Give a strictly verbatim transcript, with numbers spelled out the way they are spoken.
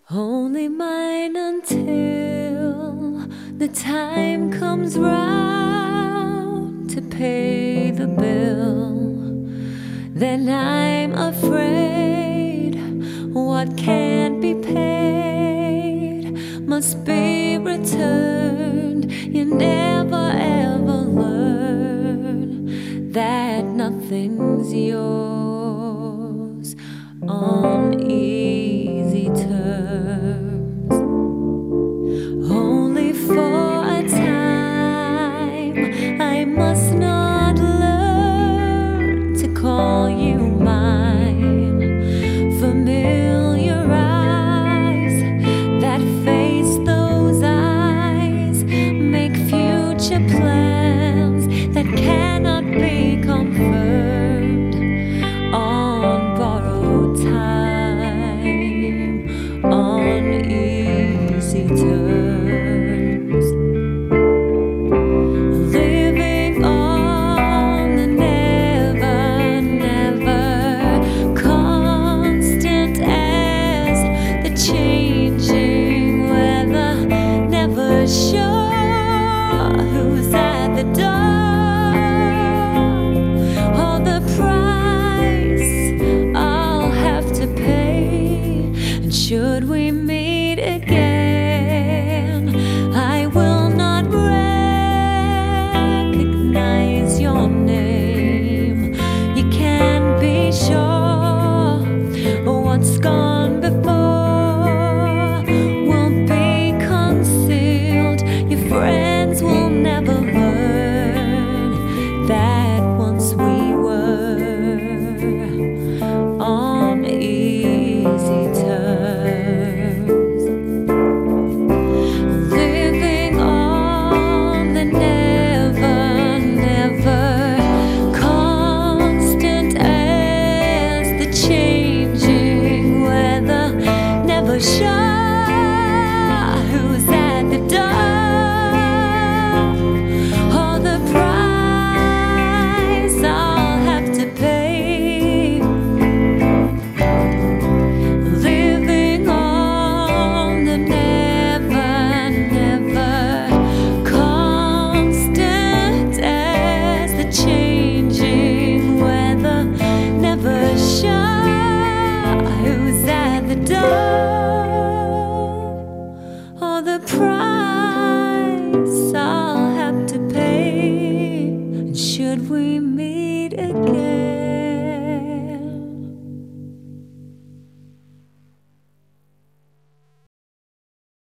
Only mine until the time comes round to pay the bill. Then I'm afraid what can't be paid must be returned. You never ever learn that nothing's yours on easy terms. Only for a time I must not learn to call you mine. Familiar eyes that face those eyes make future plans that cannot be confirmed on borrowed time, on easy terms. Living on the never, never, constant as the changing weather, never sure who's at the door or the price I'll have to pay. And should we meet again, I will not recognize your name. You can be sure what's gone before will be concealed. Your friends will never learn that once we were on easy terms. Living on the never, never, constant as the changing weather, never sure